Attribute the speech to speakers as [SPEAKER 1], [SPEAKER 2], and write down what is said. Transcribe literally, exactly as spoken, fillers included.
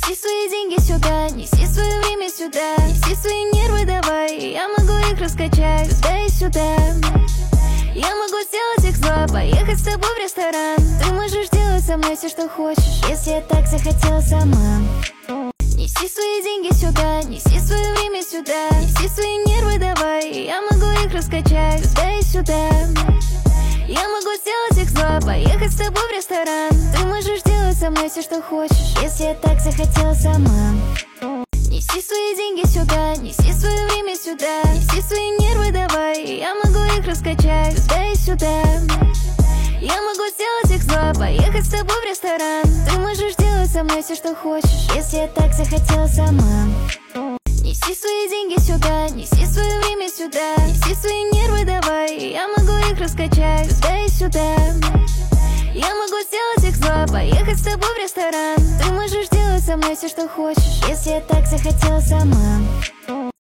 [SPEAKER 1] Неси свои деньги сюда, неси свое время сюда, неси свои нервы давай, я могу их раскачать туда и сюда. Я могу сделать их зло, поехать с тобой в ресторан. Ты можешь делать со мной все, что хочешь, если я так захотела сама. Неси свои деньги сюда, неси свое время сюда, неси свои нервы давай, я могу их раскачать туда и сюда. Я могу сделать их зло, поехать с тобой в ресторан. Ты можешь делать со мной все, что хочешь, если я так захотела сама. Неси свои деньги сюда, неси свое время сюда, неси свои нервы давай, я могу их раскачать туда и сюда. Я могу сделать их зло, поехать с тобой в ресторан. Ты можешь делать со мной все, что хочешь, если я так захотела сама. Неси свои деньги сюда, неси свое время сюда, неси свои нервы давай, я могу их раскачать туда и сюда. Я могу сделать их зло, поехать с тобой в ресторан. Ты можешь делать со мной все, что хочешь, если я так захотела сама.